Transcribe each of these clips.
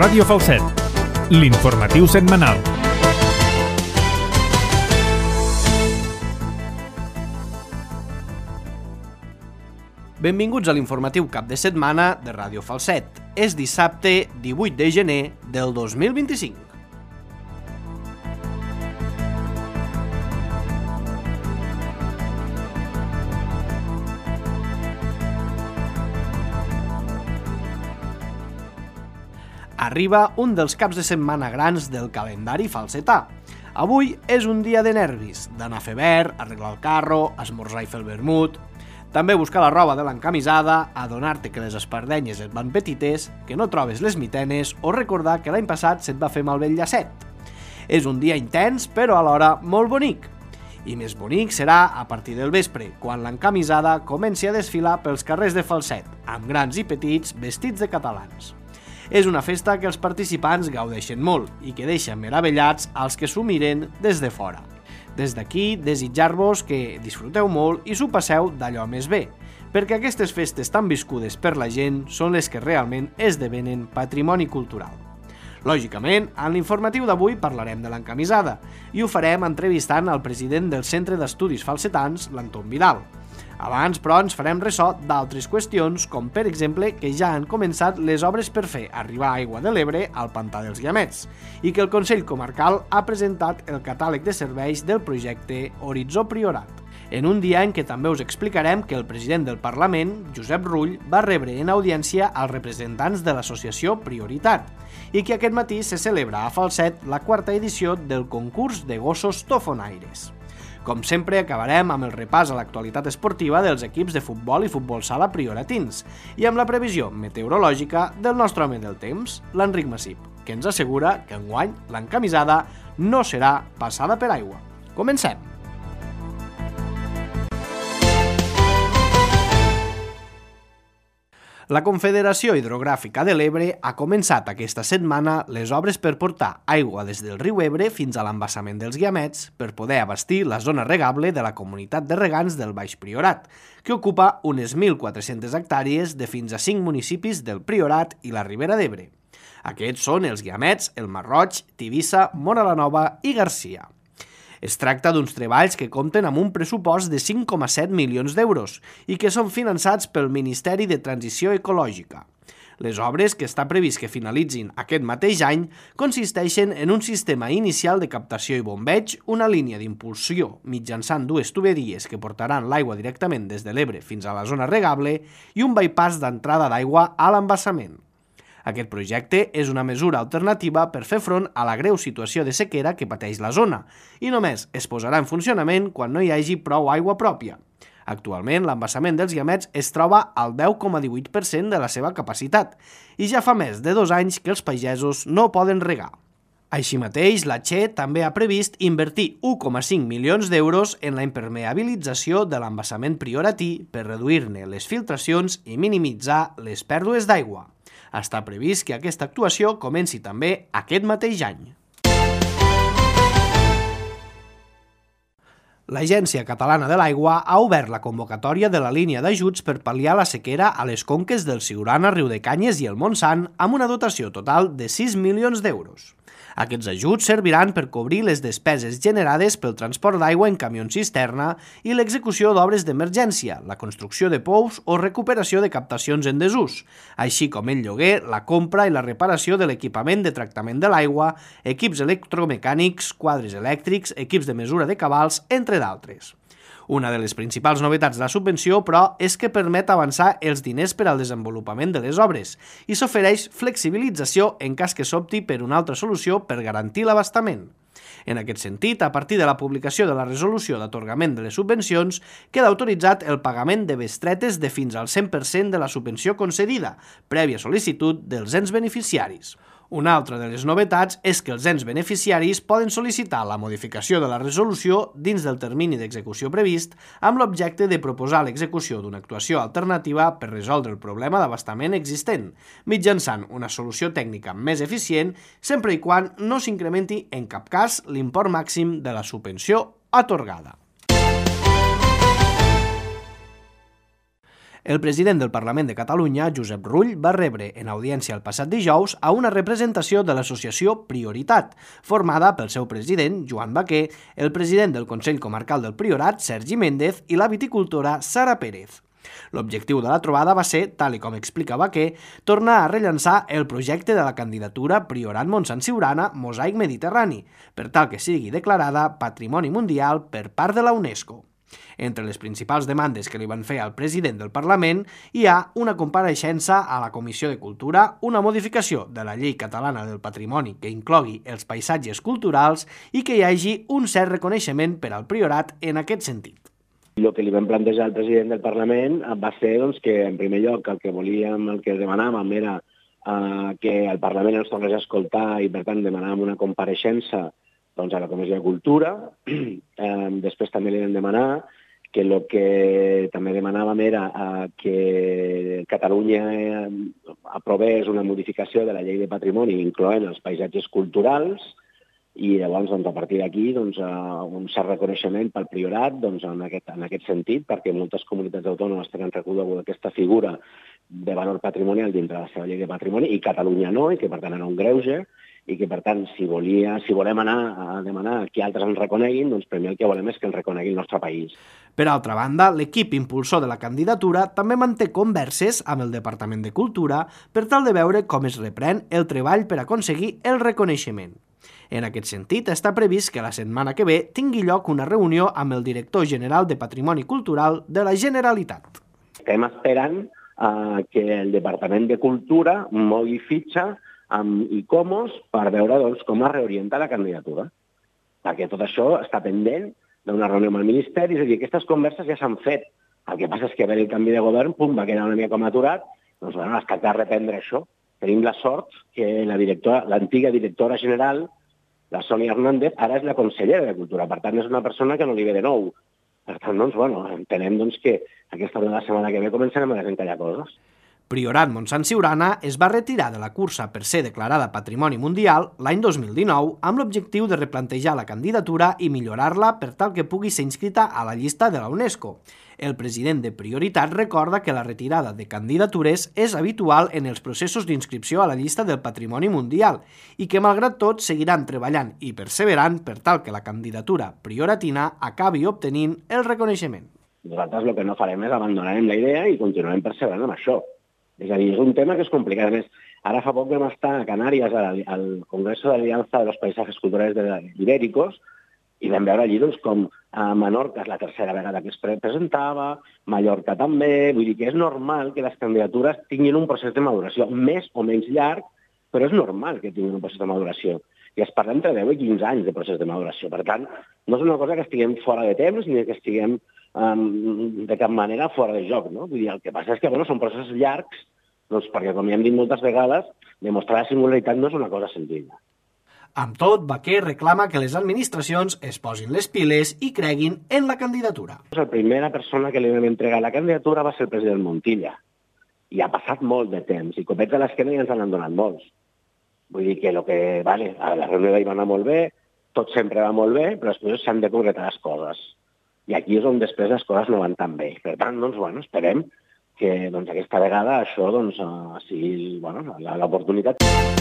Ràdio Falset, l'informatiu setmanal. Benvinguts a l'informatiu cap de setmana de Ràdio Falset. És dissabte 18 de gener del 2025. Arriba un dels caps de setmana grans del calendari falsetà. Avui és un dia de nervis, d'anar a fer ver, arreglar el carro, esmorzar i fer el vermut, també buscar la roba de l'encamisada, adonar-te que les espardenyes et van petites, que no trobes les mitenes o recordar que l'any passat se't va fer malbé el llacet. És un dia intens, però alhora molt bonic. I més bonic serà a partir del vespre, quan l'encamisada comenci a desfilar pels carrers de Falset, amb grans i petits vestits de catalans. És una festa que els participants gaudeixen molt i que deixa meravellats als que s'ho miren des de fora. Des d'aquí, desitjar-vos que disfruteu molt i s'ho passeu d'allò més bé, perquè aquestes festes tan viscudes per la gent són les que realment esdevenen patrimoni cultural. Lògicament, en l'informatiu d'avui parlarem de l'encamisada i ho farem entrevistant el president del Centre d'Estudis Falsetans, l'Anton Vidal. Abans, però, ens farem ressò d'altres qüestions, com per exemple que ja han començat les obres per fer arribar aigua de l'Ebre al pantà dels Guiamets i que el Consell Comarcal ha presentat el catàleg de serveis del projecte Horitzó Priorat. En un dia en què també us explicarem que el president del Parlament, Josep Rull, va rebre en audiència als representants de l'associació Prioritat i que aquest matí se celebra a Falset la quarta edició del concurs de gossos tofonaires. Com sempre, acabarem amb el repàs a l'actualitat esportiva dels equips de futbol i futbol sala prioratins i amb la previsió meteorològica del nostre home del temps, l'Enric Massip, que ens assegura que enguany l'encamisada no serà passada per aigua. Comencem! La Confederació Hidrogràfica de l'Ebre ha començat aquesta setmana les obres per portar aigua des del riu Ebre fins a l'embassament dels Guiamets per poder abastir la zona regable de la comunitat de regants del Baix Priorat, que ocupa unes 1.400 hectàrees de fins a 5 municipis del Priorat i la Ribera d'Ebre. Aquests són els Guiamets, el Marroig, Tivissa, Móra la Nova i Garcia. Es tracta d'uns treballs que compten amb un pressupost de 5,7 milions d'euros i que són finançats pel Ministeri de Transició Ecològica. Les obres, que està previst que finalitzin aquest mateix any, consisteixen en un sistema inicial de captació i bombeig, una línia d'impulsió mitjançant dues tuberies que portaran l'aigua directament des de l'Ebre fins a la zona regable i un bypass d'entrada d'aigua a l'embassament. Aquest projecte és una mesura alternativa per fer front a la greu situació de sequera que pateix la zona i només es posarà en funcionament quan no hi hagi prou aigua pròpia. Actualment, l'embassament dels Guiamets es troba al 10,18% de la seva capacitat i ja fa més de 2 anys que els pagesos no poden regar. Així mateix, la Che també ha previst invertir 1,5 milions d'euros en la impermeabilització de l'embassament prioratí per reduir-ne les filtracions i minimitzar les pèrdues d'aigua. Està previst que aquesta actuació comenci també aquest mateix any. L'Agència Catalana de l'Aigua ha obert la convocatòria de la línia d'ajuts per pal·liar la sequera a les conques del Siurana, Riudecanyes i el Montsant amb una dotació total de 6 milions d'euros. Aquests ajuts serviran per cobrir les despeses generades pel transport d'aigua en camions cisterna i l'execució d'obres d'emergència, la construcció de pous o recuperació de captacions en desús, així com el lloguer, la compra i la reparació de l'equipament de tractament de l'aigua, equips electromecànics, quadres elèctrics, equips de mesura de cabals, entre d'altres. Una de les principals novetats de la subvenció, però, és que permet avançar els diners per al desenvolupament de les obres i s'ofereix flexibilització en cas que s'opti per una altra solució per garantir l'abastament. En aquest sentit, a partir de la publicació de la resolució d'atorgament de les subvencions, queda autoritzat el pagament de bestretes de fins al 100% de la subvenció concedida, prèvia sol·licitud dels ens beneficiaris. Una altra de les novetats és que els ens beneficiaris poden sol·licitar la modificació de la resolució dins del termini d'execució previst amb l'objecte de proposar l'execució d'una actuació alternativa per resoldre el problema d'abastament existent, mitjançant una solució tècnica més eficient, sempre i quan no s'incrementi en cap cas l'import màxim de la subvenció atorgada. El president del Parlament de Catalunya, Josep Rull, va rebre en audiència el passat dijous a una representació de l'associació Prioritat, formada pel seu president, Joan Baquer, el president del Consell Comarcal del Priorat, Sergi Méndez, i la viticultora Sara Pérez. L'objectiu de la trobada va ser, tal com explica Baquer, tornar a rellançar el projecte de la candidatura Priorat Montsant Siurana Mosaic Mediterrani, per tal que sigui declarada Patrimoni Mundial per part de la UNESCO. Entre les principals demandes que li van fer al president del Parlament hi ha una compareixença a la Comissió de Cultura, una modificació de la Llei Catalana del Patrimoni que inclogui els paisatges culturals i que hi hagi un cert reconeixement per al Priorat en aquest sentit. El que li vam plantejar al president del Parlament va ser que, en primer lloc, el que demanàvem era que el Parlament ens tornés a escoltar i, per tant, demanàvem una compareixença a la Comissió de Cultura. Després també li vam demanar que el que també demanàvem era que Catalunya aprovés una modificació de la llei de patrimoni incloent els paisatges culturals i llavors a partir d'aquí un cert reconeixement pel Priorat en aquest sentit, perquè moltes comunitats autònomes tenen reconeguda aquesta figura de valor patrimonial dintre de la seva llei de patrimoni i Catalunya no, i que per tant era un greuge, i que, per tant, si volem anar a demanar que altres ens reconeguin, doncs primer el que volem és que ens reconegui el nostre país. Per altra banda, l'equip impulsor de la candidatura també manté converses amb el Departament de Cultura per tal de veure com es reprèn el treball per aconseguir el reconeixement. En aquest sentit, està previst que la setmana que ve tingui lloc una reunió amb el director general de Patrimoni Cultural de la Generalitat. Estem esperant que el Departament de Cultura mogui fitxa amb ICOMOS per veure com es reorienta la candidatura. Perquè tot això està pendent d'una reunió amb el Ministeri, és a dir, aquestes converses ja s'han fet. El que passa és que per el canvi de govern, va quedar una mica com aturat, es tracta de reprendre això. Tenim la sort que l'antiga directora general, la Sònia Hernández, ara és la consellera de Cultura, per tant és una persona que no li ve de nou. Per tant, entenem que aquesta setmana que ve començarem a desencallar coses. Priorat Montsant Siurana es va retirar de la cursa per ser declarada Patrimoni Mundial l'any 2019 amb l'objectiu de replantejar la candidatura i millorar-la per tal que pugui ser inscrita a la llista de la UNESCO. El president de Prioritat recorda que la retirada de candidatures és habitual en els processos d'inscripció a la llista del Patrimoni Mundial i que, malgrat tot, seguiran treballant i perseverant per tal que la candidatura prioratina acabi obtenint el reconeixement. Nosaltres el que no farem és abandonar la idea i continuarem perseverant amb això. És a dir, és un tema que és complicat. A més, ara fa poc vam estar a Canàries al Congreso de Alianza de los Paisajes Culturales Ibéricos i vam veure allí com a Menorca és la tercera vegada que es presentava, Mallorca també, vull dir que és normal que les candidatures tinguin un procés de maduració, més o menys llarg, però és normal que tinguin un procés de maduració. I es parla entre 10 i 15 anys de procés de maduració. Per tant, no és una cosa que estiguem fora de temps ni que estiguem de cap manera fora de joc, no? Vull dir, el que passa és que són processos llargs, perquè, com ja hem dit moltes vegades, demostrar la singularitat no és una cosa senzilla. Amb tot, Baquer reclama que les administracions es posin les piles i creguin en la candidatura. La primera persona que li vam entregar la candidatura va ser el president Montilla. I ha passat molt de temps, i copets a l'esquena ja ens n'han donat molts. Vull dir que a la reunió d'ahir va anar molt bé, tot sempre va molt bé, però després s'han de concretar les coses. I aquí és on després les coses no van tan bé. Per tant, esperem que aquesta vegada això sigui l'oportunitat.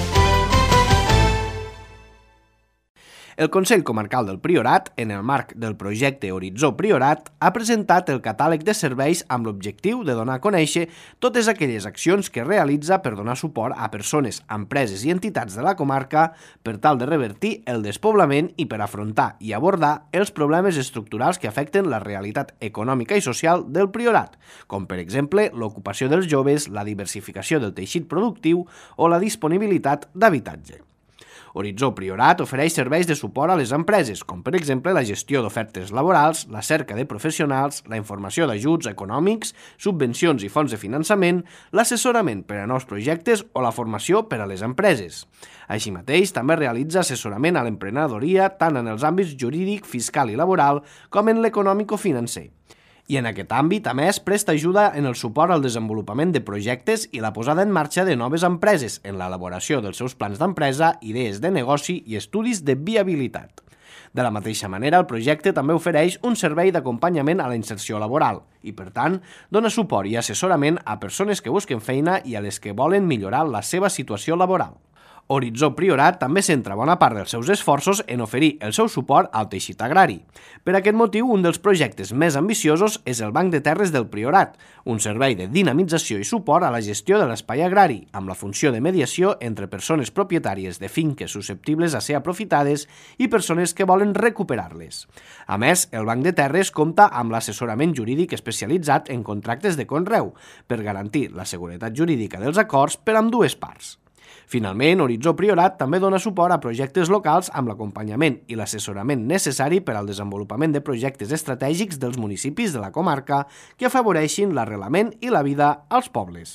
El Consell Comarcal del Priorat, en el marc del projecte Horitzó Priorat, ha presentat el catàleg de serveis amb l'objectiu de donar a conèixer totes aquelles accions que realitza per donar suport a persones, empreses i entitats de la comarca per tal de revertir el despoblament i per afrontar i abordar els problemes estructurals que afecten la realitat econòmica i social del Priorat, com per exemple l'ocupació dels joves, la diversificació del teixit productiu o la disponibilitat d'habitatge. Horitzó Priorat ofereix serveis de suport a les empreses, com per exemple la gestió d'ofertes laborals, la cerca de professionals, la informació d'ajuts econòmics, subvencions i fons de finançament, l'assessorament per a nous projectes o la formació per a les empreses. Així mateix, també realitza assessorament a l'emprenedoria tant en els àmbits jurídic, fiscal i laboral com en l'econòmico-financer. I en aquest àmbit, a més, presta ajuda en el suport al desenvolupament de projectes i la posada en marxa de noves empreses, en l'elaboració dels seus plans d'empresa, idees de negoci i estudis de viabilitat. De la mateixa manera, el projecte també ofereix un servei d'acompanyament a la inserció laboral i, per tant, dona suport i assessorament a persones que busquen feina i a les que volen millorar la seva situació laboral. Horitzó Priorat també centra bona part dels seus esforços en oferir el seu suport al teixit agrari. Per aquest motiu, un dels projectes més ambiciosos és el Banc de Terres del Priorat, un servei de dinamització i suport a la gestió de l'espai agrari, amb la funció de mediació entre persones propietàries de finques susceptibles a ser aprofitades i persones que volen recuperar-les. A més, el Banc de Terres compta amb l'assessorament jurídic especialitzat en contractes de conreu, per garantir la seguretat jurídica dels acords per a ambdues parts. Finalment, Horitzó Priorat també dona suport a projectes locals amb l'acompanyament i l'assessorament necessari per al desenvolupament de projectes estratègics dels municipis de la comarca que afavoreixin l'arrelament i la vida als pobles.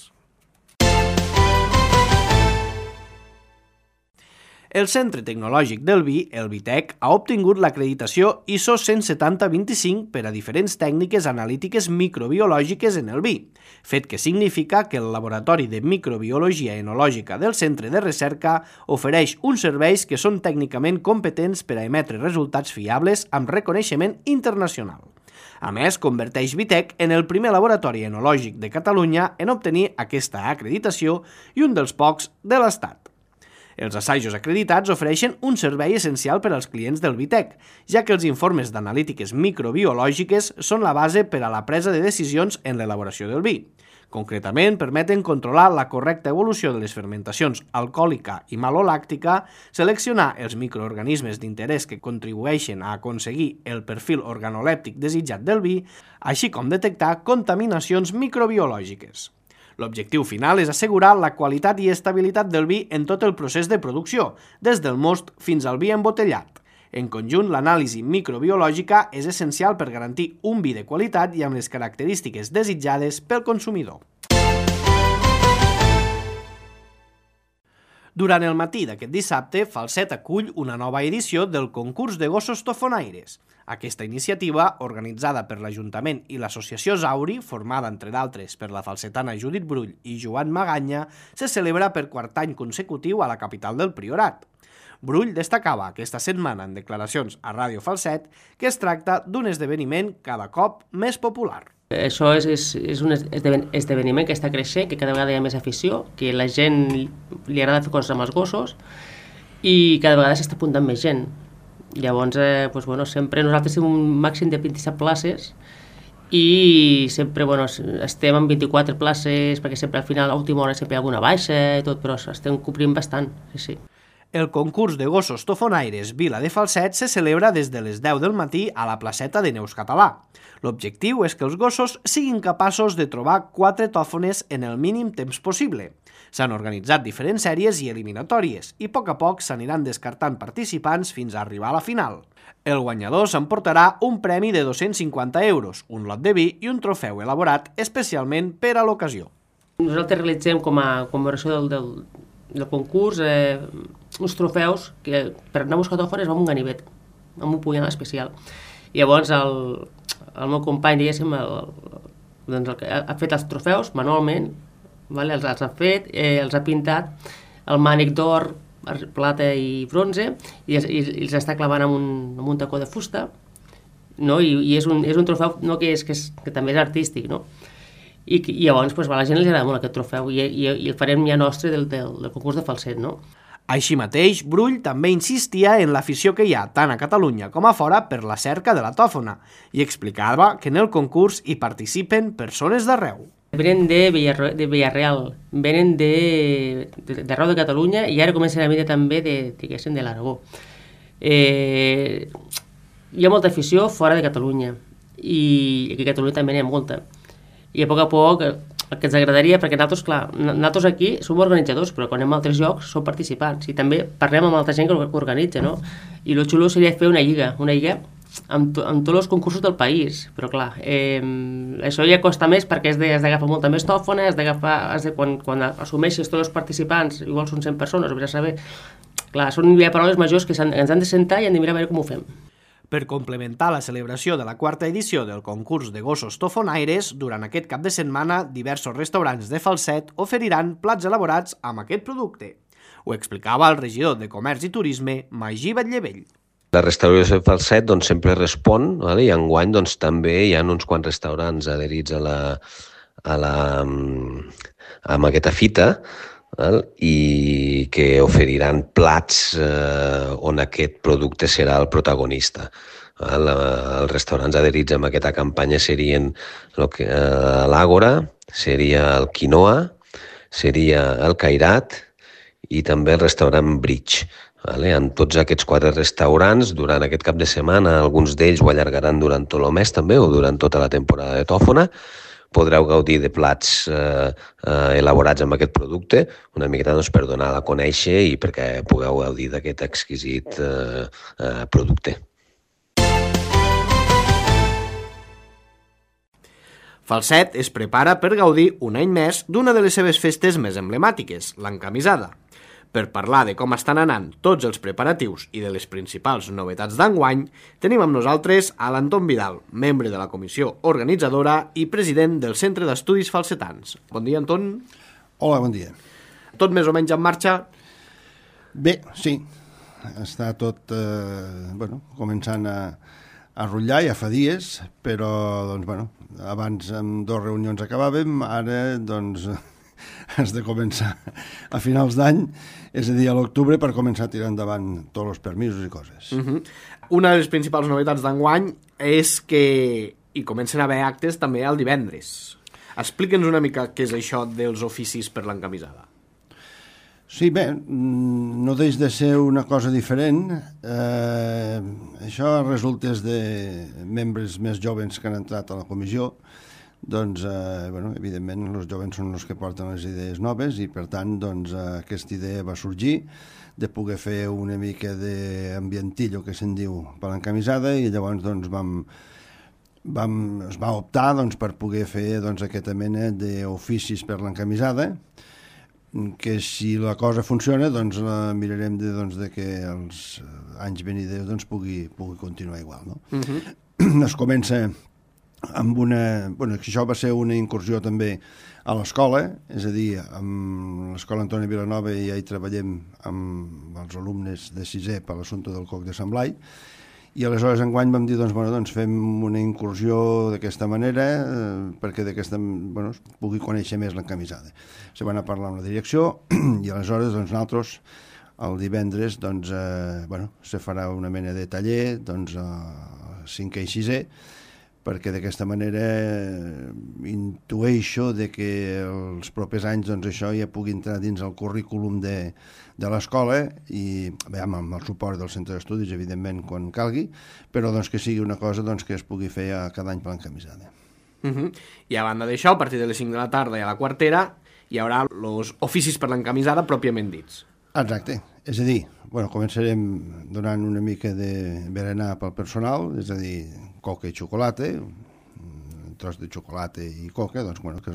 El Centre Tecnològic del Vi, el Vitec, ha obtingut l'acreditació ISO 17025 per a diferents tècniques analítiques microbiològiques en el vi, fet que significa que el Laboratori de Microbiologia Enològica del Centre de Recerca ofereix uns serveis que són tècnicament competents per a emetre resultats fiables amb reconeixement internacional. A més, converteix Vitec en el primer laboratori enològic de Catalunya en obtenir aquesta acreditació i un dels pocs de l'Estat. Els assajos acreditats ofereixen un servei essencial per als clients del Vitec, ja que els informes d'analítiques microbiològiques són la base per a la presa de decisions en l'elaboració del vi. Concretament, permeten controlar la correcta evolució de les fermentacions alcohòlica i malolàctica, seleccionar els microorganismes d'interès que contribueixen a aconseguir el perfil organolèptic desitjat del vi, així com detectar contaminacions microbiològiques. L'objectiu final és assegurar la qualitat i estabilitat del vi en tot el procés de producció, des del most fins al vi embotellat. En conjunt, l'anàlisi microbiològica és essencial per garantir un vi de qualitat i amb les característiques desitjades pel consumidor. Durant el matí d'aquest dissabte, Falset acull una nova edició del concurs de gossos tofonaires. Aquesta iniciativa, organitzada per l'Ajuntament i l'Associació Zauri, formada, entre d'altres, per la falsetana Judit Brull i Joan Maganya, se celebra per quart any consecutiu a la capital del Priorat. Brull destacava aquesta setmana en declaracions a Ràdio Falset que es tracta d'un esdeveniment cada cop més popular. Això és un esdeveniment que està creixent, que cada vegada hi ha més afició, que la gent li agrada fer coses amb els gossos i cada vegada s'està apuntant més gent. Llavors, sempre nosaltres tenim un màxim de 27 places i sempre estem en 24 places perquè sempre al final, a última hora, sempre hi ha alguna baixa i tot, però estem cobrint bastant, sí. El concurs de gossos tofonaires Vila de Falset se celebra des de les 10 del matí a la placeta de Neus Català. L'objectiu és que els gossos siguin capaços de trobar 4 tòfones en el mínim temps possible. S'han organitzat diferents sèries i eliminatòries i a poc s'aniran descartant participants fins a arribar a la final. El guanyador s'emportarà un premi de 250 euros, un lot de vi i un trofeu elaborat especialment per a l'ocasió. Nosaltres realitzem com a commemoració del concurs uns trofeus que per anar a buscar tòfones va amb un ganivet, amb un punyal especial. Llavors el meu company, diguéssim, ha fet els trofeus manualment, els ha fet, els ha pintat, el mànic d'or, plata i bronze, i els està clavant amb un tacó de fusta, i és un trofeu que també és artístic, no? I llavors a la gent li agrada molt aquest trofeu i el farem ja nostre del concurs de Falset, no? Així mateix, Brull també insistia en l'afició que hi ha tant a Catalunya com a fora per la cerca de la tòfona i explicava que en el concurs hi participen persones d'arreu. Venen de Villarreal, venen d'arreu de Catalunya i ara comencen a venir també de l'Aragó. Hi ha molta afició fora de Catalunya i aquí a Catalunya també n'hi ha molta. I a poc el que ens agradaria, perquè nosaltres aquí som organitzadors, però quan anem a altres llocs som participants i també parlem amb altra gent que organitza, no? I el xulo seria fer una lliga amb tots els concursos del país, però clar, això ja costa més perquè has d'agafar molta més tòfona, quan assumeixes tots els participants, igual són 100 persones, ho has de saber, clar, són ja paraules majors que ens han de sentar i han de mirar a veure com ho fem. Per complementar la celebració de la quarta edició del concurs de gossos tofonaires, durant aquest cap de setmana, diversos restaurants de Falset oferiran plats elaborats amb aquest producte. Ho explicava el regidor de Comerç i Turisme, Magí Batllevell. La restauració de Falset doncs, sempre respon, vale? I enguany doncs, també hi ha uns quants restaurants adherits amb aquesta fita, val? I que oferiran plats on aquest producte serà el protagonista. Val? Els restaurants adherits amb aquesta campanya serien l'Àgora, seria el Quinoa, seria el Cairat i també el restaurant Bridge. Vale? En tots aquests 4 restaurants, durant aquest cap de setmana, alguns d'ells ho allargaran durant tot el mes també, o durant tota la temporada de tòfona, podreu gaudir de plats elaborats amb aquest producte, una miqueta doncs, per donar-la a conèixer i perquè pugueu gaudir d'aquest exquisit producte. Falset es prepara per gaudir un any més d'una de les seves festes més emblemàtiques, l'encamisada. Per parlar de com estan anant tots els preparatius i de les principals novetats d'enguany, tenim amb nosaltres a l'Anton Vidal, membre de la comissió organitzadora i president del Centre d'Estudis Falsetans. Bon dia, Anton. Hola, bon dia. Tot més o menys en marxa? Bé, sí. Està tot començant a rotllar, ja fa dies, però abans amb 2 reunions acabàvem, ara has de començar a finals d'any, és a dir, a l'octubre, per començar a tirar endavant tots els permisos i coses. Una de les principals novetats d'enguany és que hi comencen a haver actes també el divendres. Explica'ns una mica què és això dels oficis per l'encamisada. Sí, bé, no deix de ser una cosa diferent. Això resulta de membres més joves que han entrat a la comissió. Doncs, evidentment, els joves són els que porten les idees noves i, per tant, aquesta idea va sorgir de poder fer una mica d'ambientillo, que se'n diu, per l'encamisada, i llavors es va optar per poder fer aquesta mena d'oficis per l'encamisada, que si la cosa funciona, mirarem de que els anys venidors pugui continuar igual. No? Es comença amb això va ser una incursió també a l'escola, és a dir, amb l'escola Antoni Vilanova ja hi treballem amb els alumnes de 6è per l'assumpte del Coc de Sant Blai, i aleshores enguany vam dir, fem una incursió d'aquesta manera perquè es pugui conèixer més l'encamisada. Se van a parlar amb la direcció i aleshores nosaltres el divendres se farà una mena de taller a 5è i 6è, perquè d'aquesta manera intueixo que els propers anys això ja pugui entrar dins el currículum de l'escola i amb el suport del centre d'estudis, evidentment, quan calgui, però que sigui una cosa que es pugui fer cada any per l'encamisada. I a banda d'això, a partir de les 5 de la tarda i a la quartera hi haurà els oficis per l'encamisada pròpiament dits. Exacte, és a dir, començarem donant una mica de berenar pel personal, és a dir, coca i xocolata, un tros de xocolata i coca, que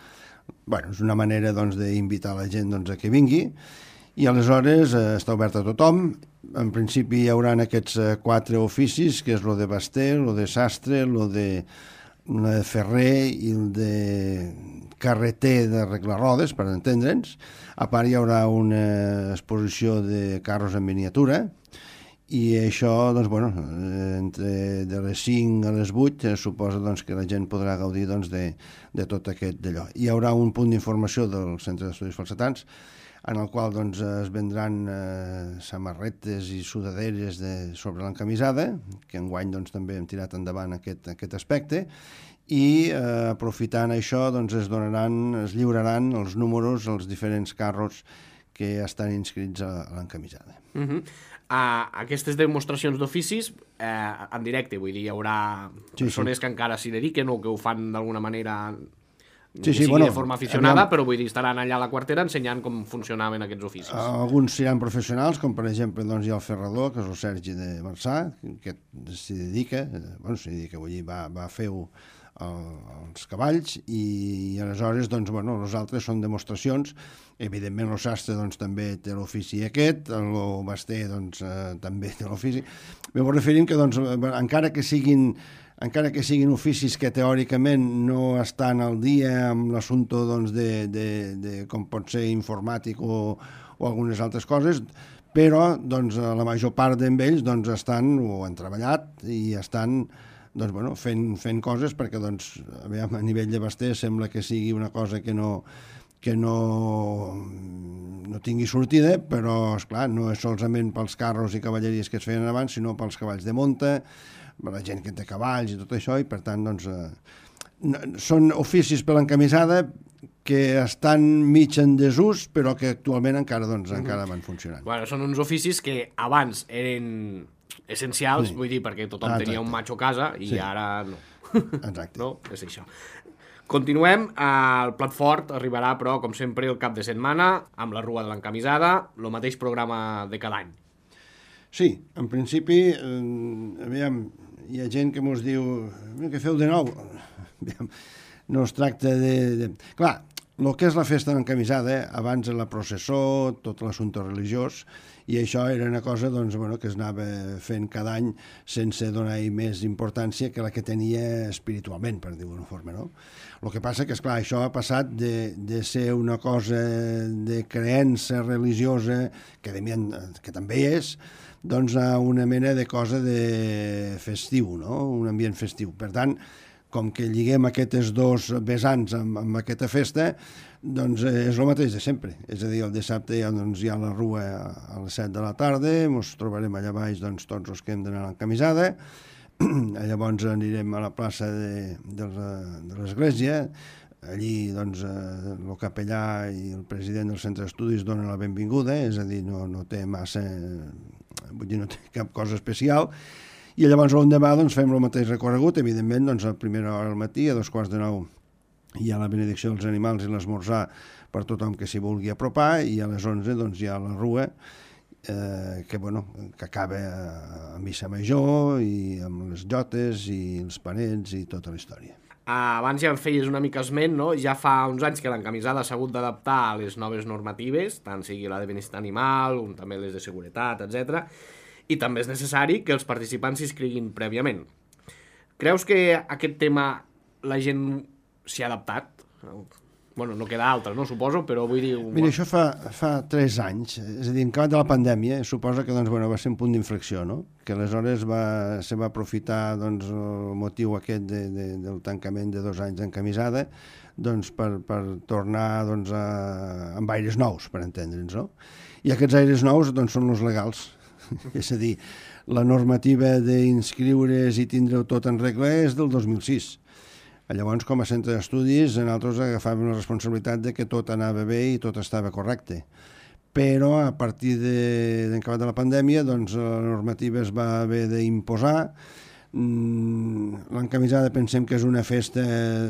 és una manera d'invitar la gent a que vingui, i aleshores està obert a tothom. En principi hi haurà aquests 4 oficis, que és el de baster, el de sastre, el de ferrer i el de carreter d'arreglar rodes, per entendre'ns. A part hi haurà una exposició de carros en miniatura, i això, entre de les 5 a les 8, suposa que la gent podrà gaudir de tot aquest d'allò. Hi haurà un punt d'informació del Centre d'Estudis Falsetans, en el qual es vendran samarretes i sudaderes sobre l'encamisada, que enguany també hem tirat endavant aquest aspecte, i aprofitant això es lliuraran els números als diferents carros que estan inscrits a l'encamisada. Aquestes demostracions d'oficis en directe, vull dir, hi haurà persones que encara s'hi dediquen o que ho fan d'alguna manera de forma aficionada, però vull dir, estaran allà a la quartera ensenyant com funcionaven aquests oficis. Alguns seran professionals, com per exemple hi ha el ferrador, que és el Sergi de Marçà, que s'hi dedica, vull dir, va fer-ho els cavalls, i aleshores els altres són demostracions. Evidentment el sastre també té l'ofici aquest, el baster també té l'ofici. M'ho referim que encara que siguin oficis que teòricament no estan al dia amb l'assumpte de com pot ser informàtic o algunes altres coses, però doncs, la major part d'ells doncs, estan o han treballat i estan doncs, bueno, fent coses perquè doncs, aviam, a nivell de Basté sembla que sigui una cosa que no tingui sortida, però esclar, no és solament pels carros i cavalleries que es feien abans, sinó pels cavalls de monta, per la gent que té cavalls i tot això, i per tant doncs, són oficis per l'encamisada que estan mig en desús, però que actualment encara van funcionant. Bueno, són uns oficis que abans eren essencials, sí. Vull dir, perquè tothom tenia un macho a casa i sí. Ara no. Exacte. No? És això. Continuem, el plat fort arribarà, però, com sempre, el cap de setmana, amb la rua de l'encamisada, el mateix programa de cada any. Sí, en principi, aviam, hi ha gent que mos diu què feu de nou? Aviam, no es tracta de... Clar, el que és la festa d'encamisada, abans de la processó, tot l'assumpte religiós, i això era una cosa doncs, bueno, que es anava fent cada any sense donar-hi més importància que la que tenia espiritualment, per dir-ho d'una forma, no? El que passa que, esclar, això ha passat de ser una cosa de creença religiosa, que també és, doncs a una mena de cosa de festiu, no? Un ambient festiu. Per tant, com que lliguem aquests dos vessants amb aquesta festa, doncs és el mateix de sempre. És a dir, el dissabte hi ha la rua a les 7 de la tarda, ens trobarem allà baix doncs, tots els que hem d'anar a l'encamisada, llavors anirem a la plaça de l'església, allí doncs, el capellà i el president del centre d'estudis donen la benvinguda, és a dir, no té massa, vull dir, no té cap cosa especial, i llavors l'endemà doncs, fem el mateix recorregut, evidentment doncs, a primera hora del matí, a 8:45 hi ha la benedicció dels animals i l'esmorzar per tothom que s'hi vulgui apropar, i a les 11 doncs, hi ha la rua que acaba a missa major i amb les jotes i els panets i tota la història. Abans ja en feies una mica esment, no? Ja fa uns anys que l'encamisada s'ha hagut d'adaptar a les noves normatives, tant sigui la de benestar animal, com també les de seguretat, etc. I també és necessari que els participants s'hi inscriguin prèviament. Creus que aquest tema la gent s'hi ha adaptat? Bueno, no queda altra, no? Suposo, però vull dir... Mira, això fa 3 anys, és a dir, en acabat de la pandèmia, suposa que doncs, va ser un punt d'inflexió, no? Que aleshores se va aprofitar doncs, el motiu aquest del tancament de 2 anys d'encamisada doncs, per tornar doncs, amb aires nous, per entendre'ns, no? I aquests aires nous doncs, són els legals. És a dir, la normativa d'inscriure's i tindre-ho tot en regla és del 2006. Llavors, com a centre d'estudis, nosaltres agafàvem la responsabilitat de que tot anava bé i tot estava correcte. Però a partir d'acabat de la pandèmia, doncs, la normativa es va haver d'imposar. L'encamisada pensem que és una festa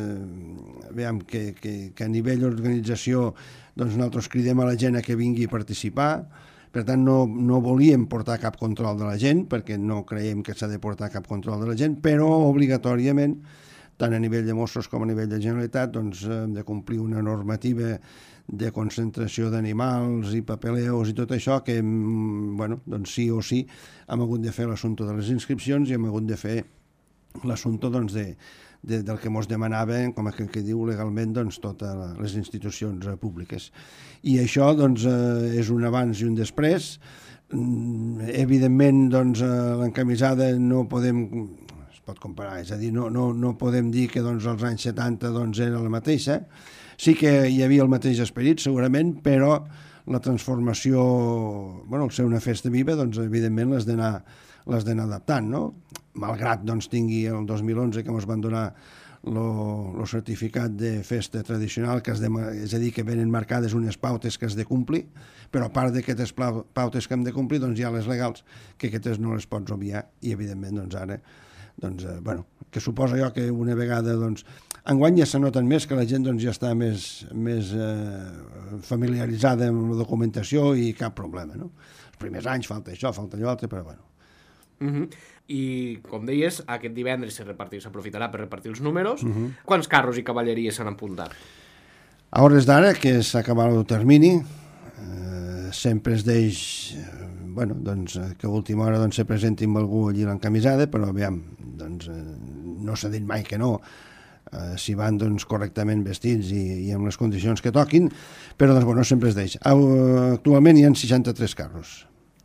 que a nivell d'organització doncs, nosaltres cridem a la gent a que vingui a participar. Per tant, no volíem portar cap control de la gent, perquè no creiem que s'ha de portar cap control de la gent, però obligatòriament, tant a nivell de Mossos com a nivell de Generalitat, doncs, hem de complir una normativa de concentració d'animals i papeleos i tot això, que bueno, doncs sí o sí hem hagut de fer l'assumpte de les inscripcions i hem hagut de fer l'assumpte doncs, del que ens demanaven, com aquell que diu legalment, doncs, totes les institucions públiques. I això doncs, és un abans i un després. Evidentment, doncs, l'encamisada no podem... es pot comparar, és a dir, no podem dir que doncs, als anys 70 doncs, era la mateixa. Sí que hi havia el mateix esperit, segurament, però la transformació, bueno, al ser una festa viva, doncs, evidentment l'has d'anar adaptant, no? Malgrat doncs, tingui el 2011 que ens van donar el certificat de festa tradicional, és a dir, que venen marcades unes pautes que has de complir, però a part d'aquestes pautes que hem de complir, doncs hi ha les legals, que aquestes no les pots obviar, i evidentment doncs, ara, doncs, bueno, que suposa jo que una vegada, doncs, enguany ja se noten més que la gent doncs, ja està més familiaritzada amb la documentació i cap problema, no? Els primers anys falta això, falta allò altre, però bueno. I, com deies, aquest divendres s'aprofitarà per repartir els números. Quants carros i cavalleries s'han apuntat? A hores d'ara, que s'ha acabat el termini, sempre es deix bueno, doncs, que a última hora doncs, se presenti amb algú allí l'encamisada, però aviam, doncs, no s'ha dit mai que no, si van doncs, correctament vestits i amb les condicions que toquin, però doncs, bueno, sempre es deix. Actualment hi ha 63 carros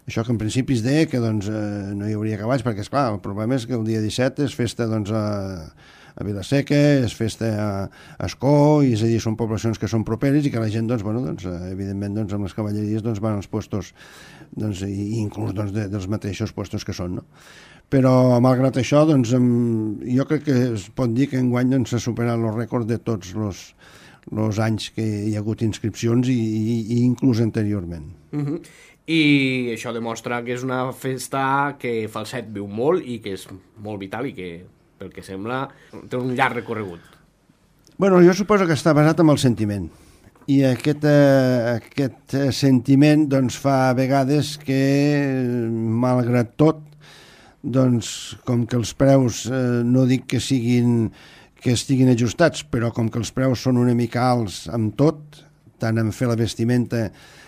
Això que en principi es deia que doncs, no hi hauria cavalls, perquè, esclar, el problema és que el dia 17 és festa doncs, a Vilaseca, és festa a Escó, i és a dir, són poblacions que són properes i que la gent, doncs, bueno, doncs, evidentment, doncs, amb les cavalleries doncs, van als puestos, doncs, i inclús doncs, dels mateixos puestos que són, no? Però, malgrat això, doncs, jo crec que es pot dir que enguany doncs, s'ha superat el rècord de tots els anys que hi ha hagut inscripcions i inclús anteriorment. I això demostra que és una festa que Falset viu molt i que és molt vital i que, pel que sembla, té un llarg recorregut. Bueno, jo suposo que està basat en el sentiment. I aquest sentiment doncs, fa a vegades que, malgrat tot, doncs, com que els preus, no dic que estiguin ajustats, però com que els preus són una mica alts amb tot, tant en fer la vestimenta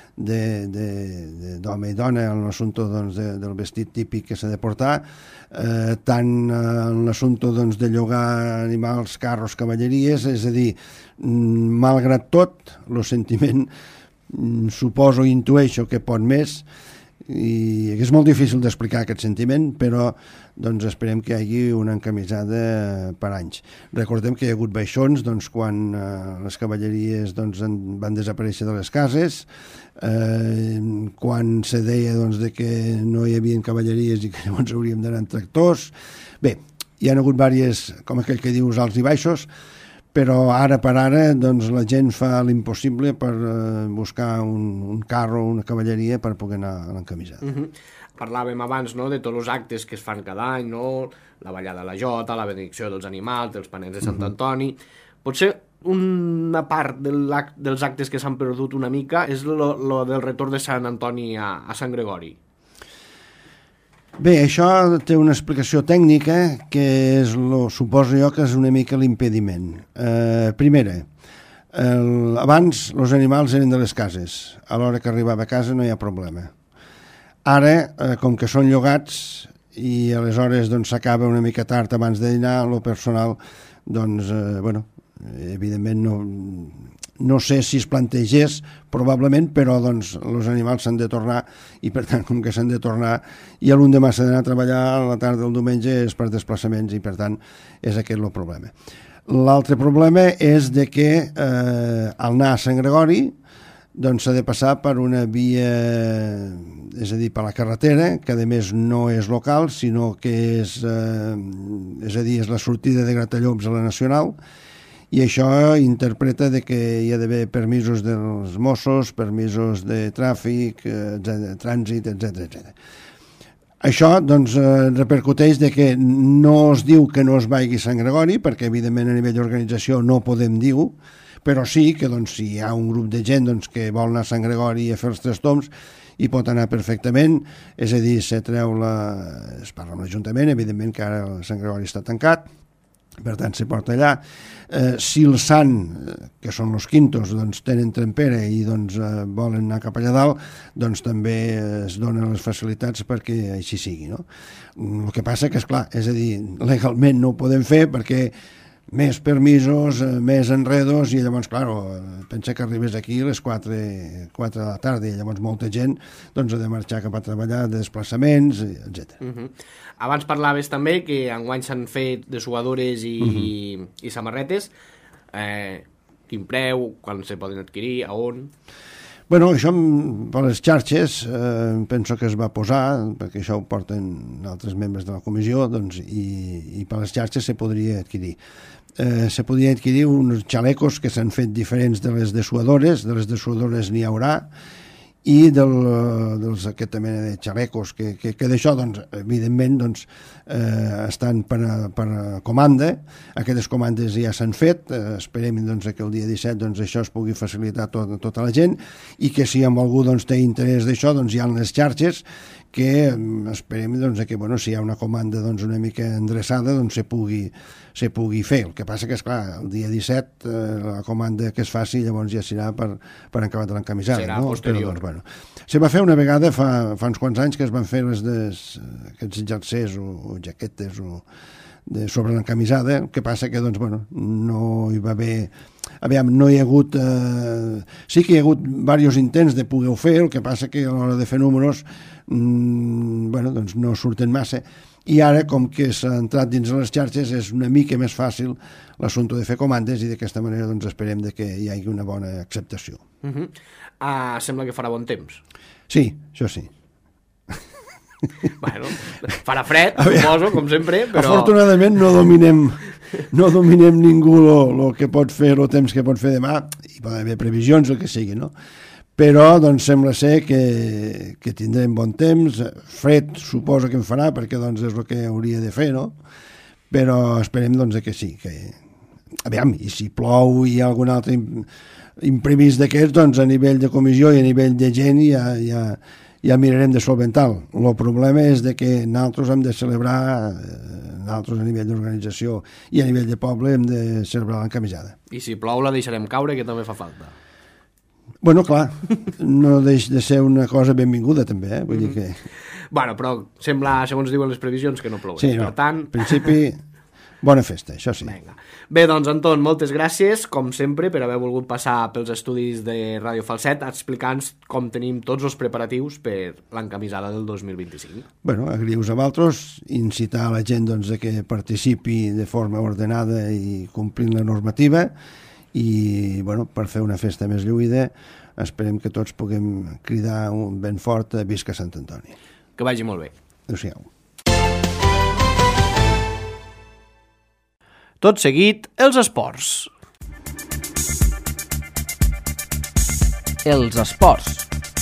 d'home i dona, en l'assumpte doncs, del vestit típic que s'ha de portar, tant en l'assumpte doncs, de llogar animals, carros, cavalleries, és a dir, malgrat tot, el sentiment suposo i intueixo que pot més, i és molt difícil d'explicar aquest sentiment, però doncs esperem que hi hagi una encamisada per anys. Recordem que hi ha hagut baixons doncs, quan les cavalleries doncs, van desaparèixer de les cases, quan se deia doncs, de que no hi havia cavalleries i que llavors hauríem d'anar en tractors. Bé, hi ha hagut diverses, com aquell que dius, alts i baixos, però ara per ara doncs, la gent fa l'impossible per buscar un carro o una cavalleria per poder anar a l'encamisada. Parlàvem abans, no?, de tots els actes que es fan cada any, no? La ballada de la Jota, la benedicció dels animals, els panets de Sant Antoni. Potser una part dels actes que s'han perdut una mica és lo del retorn de Sant Antoni a Sant Gregori. Bé, això té una explicació tècnica que és, suposo jo, que és una mica l'impediment. Primera, abans els animals eren de les cases. A l'hora que arribava a casa no hi ha problema. Ara, com que són llogats i aleshores doncs, s'acaba una mica tard abans de dinar, el personal, doncs, bueno, evidentment no sé si es plantegés probablement, però doncs els animals s'han de tornar i per tant com que s'han de tornar i l'endemà s'ha d'anar a treballar a la tarda del diumenge és per desplaçaments i per tant és aquest el problema. L'altre problema és de que al anar a Sant Gregori doncs s'ha de passar per una via, és a dir, per la carretera, que a més no és local, sinó que és a dir, és la sortida de Gratallops a la Nacional, i això interpreta de que hi ha d'haver permisos dels Mossos, permisos de tràfic, trànsit, etc. Això doncs, repercuteix de que no es diu que no es vagi a Sant Gregori, perquè evidentment a nivell d'organització no podem dir-ho, però sí que doncs, si hi ha un grup de gent doncs, que vol anar a Sant Gregori a fer els tres tombs, hi pot anar perfectament, és a dir, es parla amb l'Ajuntament, evidentment que ara Sant Gregori està tancat, per tant se porta allà. Si el sant, que són els quintos, doncs, tenen trempera i doncs, volen anar cap allà dalt, doncs també es donen les facilitats perquè així sigui. No? El que passa que, esclar, és a dir, legalment no ho podem fer perquè més permisos, més enredos, i llavors, clar, pensa que arribes aquí a les 4 de la tarda i llavors molta gent doncs, ha de marxar cap a treballar, de desplaçaments, etc. Abans parlaves també que enguany s'han fet dessuadores i samarretes. Quin preu, quan se poden adquirir, a on? Bueno, això per les xarxes penso que es va posar, perquè això ho porten altres membres de la comissió, doncs, i per les xarxes se podria adquirir. Se podria adquirir uns xalecos que s'han fet diferents de les dessuadores n'hi haurà, i d'aquesta mena de xalecos que d'això, doncs, evidentment, doncs, estan per comanda. Aquestes comandes ja s'han fet, esperem doncs, que el dia 17 doncs, això es pugui facilitar a tota la gent i que si amb algú doncs, té interès d'això, doncs, hi ha les xarxes que esperem doncs, que bueno, si hi ha una comanda doncs, una mica endreçada doncs, se pugui fer. El que passa que, esclar, el dia 17 la comanda que es faci llavors ja serà per acabar de l'encamisada. Serà posterior. Però, doncs, se va fer una vegada fa uns quants anys que es van fer aquests jerseys o jaquetes sobre l'encamisada, el que passa que doncs, bueno, no hi va haver... Aviam, no hi ha hagut... sí que hi ha hagut diversos intents de poder-ho fer, el que passa que a l'hora de fer números bueno, doncs no surten massa, i ara, com que s'ha entrat dins de les xarxes, és una mica més fàcil l'assumpte de fer comandes i d'aquesta manera doncs, esperem de que hi hagi una bona acceptació. Sembla que farà bon temps. Sí, això sí. Bueno, farà fred, suposo, com sempre, però... Afortunadament no dominem ningú el que pot fer, el temps que pot fer demà, hi poden haver previsions, el que sigui, no? Però doncs sembla ser que tindrem bon temps, fred suposo que en farà, perquè doncs és el que hauria de fer, no? Però esperem doncs que sí, que... Aviam, i si plou i hi ha algun altre imprevist d'aquests, doncs a nivell de comissió i a nivell de gent ja mirarem de solventar-lo. El problema és de que nosaltres hem de celebrar, nosaltres a nivell d'organització i a nivell de poble hem de celebrar l'encamisada. I si plou la deixarem caure, que també fa falta. Bueno, clar, no deix de ser una cosa benvinguda també, vull dir que... Bueno, però sembla, segons diuen les previsions, que no plourà. Sí, no, per tant... en principi... Bona festa, això sí. Vinga. Bé, doncs, Anton, moltes gràcies, com sempre, per haver volgut passar pels estudis de Ràdio Falset explicant com tenim tots els preparatius per l'encamisada del 2025. Bueno, agraïu-vos a vosaltres, incitar a la gent doncs, que participi de forma ordenada i complint la normativa i, bueno, per fer una festa més lluïda, esperem que tots puguem cridar ben fort a Visca Sant Antoni. Que vagi molt bé. Adéu-siau. Tot seguit, els esports. Els esports.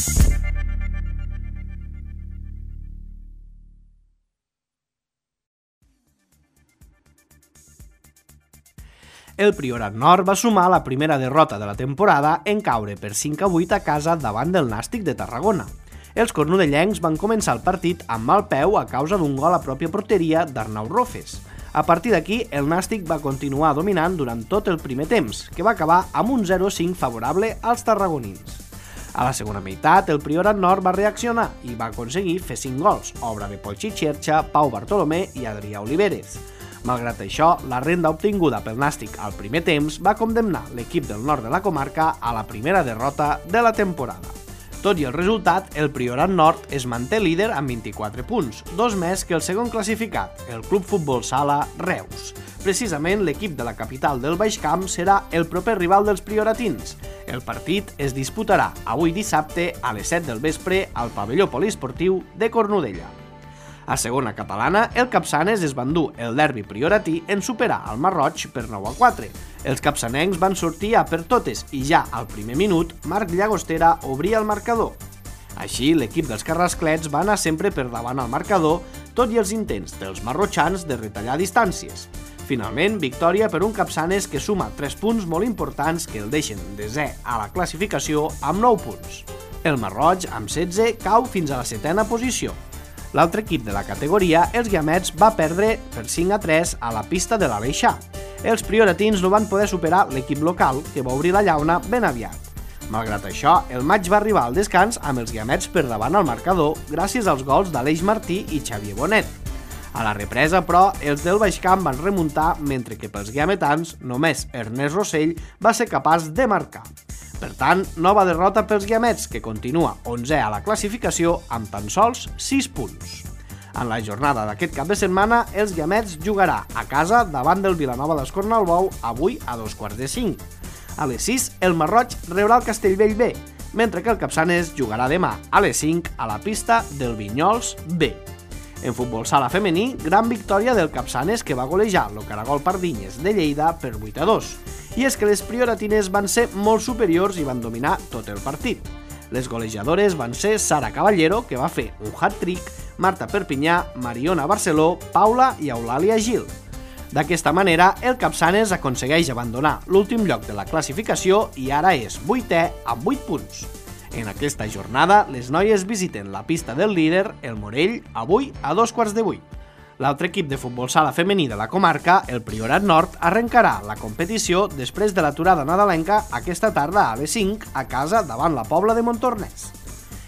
El Priorat Nord va sumar la primera derrota de la temporada en caure per 5-8 a casa davant del Nàstic de Tarragona. Els cornudellencs van començar el partit amb mal peu a causa d'un gol a pròpia porteria d'Arnau Rofes. A partir d'aquí, el Nàstic va continuar dominant durant tot el primer temps, que va acabar amb un 0-5 favorable als tarragonins. A la segona meitat, el Priorat Nord va reaccionar i va aconseguir fer 5 gols, obra de Pol Xixerxa, Pau Bartolomé i Adrià Oliveres. Malgrat això, la renda obtinguda pel Nàstic al primer temps va condemnar l'equip del nord de la comarca a la primera derrota de la temporada. Tot i el resultat, el Priorat Nord es manté líder amb 24 punts, 2 més que el segon classificat, el Club Futbol Sala Reus. Precisament l'equip de la capital del Baix Camp serà el proper rival dels prioratins. El partit es disputarà avui dissabte a les 7 del vespre al pavelló poliesportiu de Cornudella. A segona catalana, el Capçanes es va endur el derbi prioratí en superar el Marroig per 9-4. Els capçanencs van sortir a per totes i ja al primer minut, Marc Llagostera obria el marcador. Així, l'equip dels carrasclets va anar sempre per davant al marcador, tot i els intents dels marrotxans de retallar distàncies. Finalment, victòria per un Capçanes que suma 3 punts molt importants que el deixen desè a la classificació amb 9 punts. El Marroig, amb 16, cau fins a la 7a posició. L'altre equip de la categoria, els Guiamets, va perdre per 5-3 a la pista de l'Aleixar. Els prioratins no van poder superar l'equip local, que va obrir la llauna ben aviat. Malgrat això, el maig va arribar al descans amb els Guiamets per davant al marcador gràcies als gols d'Aleix Martí i Xavier Bonet. A la represa, però, els del Baix Camp van remuntar, mentre que pels guiametans només Ernest Rossell va ser capaç de marcar. Per tant, nova derrota pels Guiamets, que continua 11è a la classificació amb tan sols 6 punts. En la jornada d'aquest cap de setmana, els Guiamets jugarà a casa davant del Vilanova d'Escornalbou avui a 2:45. A les 6, el Marroig rebrà el Castellbell B, mentre que el Capçanes jugarà demà a les 5 a la pista del Vinyols B. En futbol sala femení, gran victòria del Capçanes que va golejar el Caragol Pardinyes de Lleida per 8-2. I és que les prioratines van ser molt superiors i van dominar tot el partit. Les golejadores van ser Sara Caballero, que va fer un hat-trick, Marta Perpinyà, Mariona Barceló, Paula i Eulàlia Gil. D'aquesta manera, el Capçanes aconsegueix abandonar l'últim lloc de la classificació i ara és 8è amb 8 punts. En aquesta jornada, les noies visiten la pista del líder, el Morell, avui a 7:15. L'altre equip de futbol sala femení de la comarca, el Priorat Nord, arrencarà la competició després de l'aturada nadalenca aquesta tarda a les 5 a casa davant la Pobla de Montornès.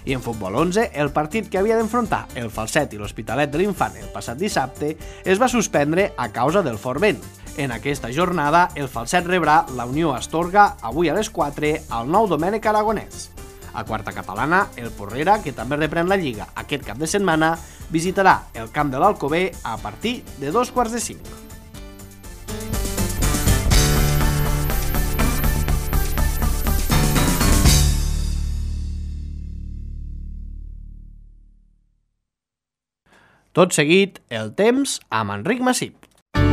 I en futbol 11, el partit que havia d'enfrontar el Falset i l'Hospitalet de l'Infant el passat dissabte es va suspendre a causa del fort vent. En aquesta jornada, el Falset rebrà la Unió Astorga avui a les 4 al Nou Domènec Aragonès. A quarta catalana, el Porrera, que també reprèn la Lliga aquest cap de setmana, visitarà el camp de l'Alcover a partir de 4:45. Tot seguit, el temps amb Enric Massip.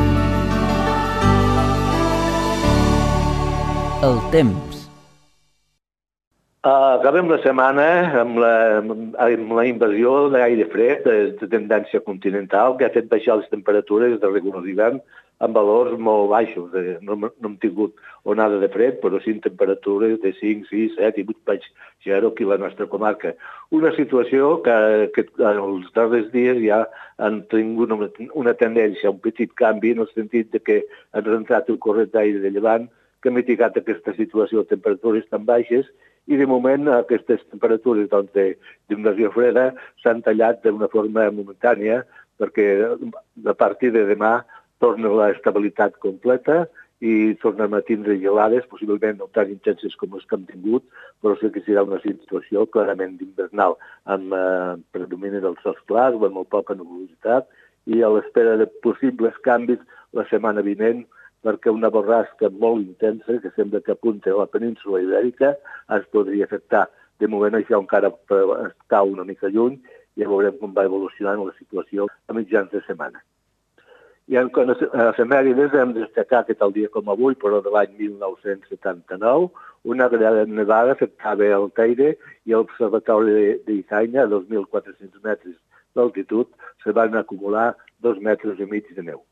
El temps. Acabem la setmana amb la invasió d'aire fred de tendència continental que ha fet baixar les temperatures de rigor d'hivern amb valors molt baixos. No hem tingut onada de fred, però sí temperatures de 5, 6, 7 i 8 baix 0 aquí a la nostra comarca. Una situació que els darrers dies ja han tingut una tendència, un petit canvi, en el sentit de que han entrat el corrent d'aire de llevant que ha mitigat aquesta situació de temperatures tan baixes i de moment aquestes temperatures d'invasió freda s'han tallat d'una forma momentània perquè a partir de demà torna la estabilitat completa i tornem a tindre gelades, possiblement no tan intenses com les que hem tingut, però sí que serà una situació clarament invernal, amb predomini dels sols clars, amb molt poca nebulositat, i a l'espera de possibles canvis la setmana vinent, perquè una borrasca molt intensa, que sembla que apunta a la península Ibèrica, ens podria afectar. De moment això encara està una mica lluny i ja veurem com va evolucionant la situació a mitjans de setmana. I en les efemèrides hem de destacar que tal dia com avui, però de l'any 1979, una gran nevada afectava el Teide i l'Observatori d'Icaina, a 2.400 metres d'altitud, se van acumular 2,5 metres de neu.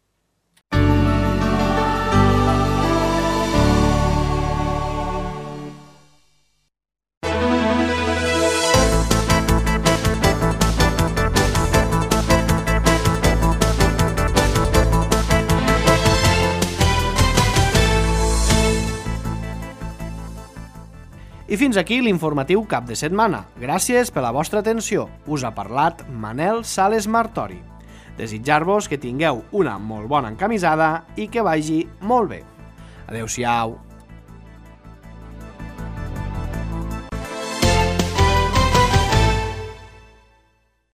I fins aquí l'informatiu cap de setmana. Gràcies per la vostra atenció. Us ha parlat Manel Sales Martori. Desitjar-vos que tingueu una molt bona encamisada i que vagi molt bé. Adéu-siau.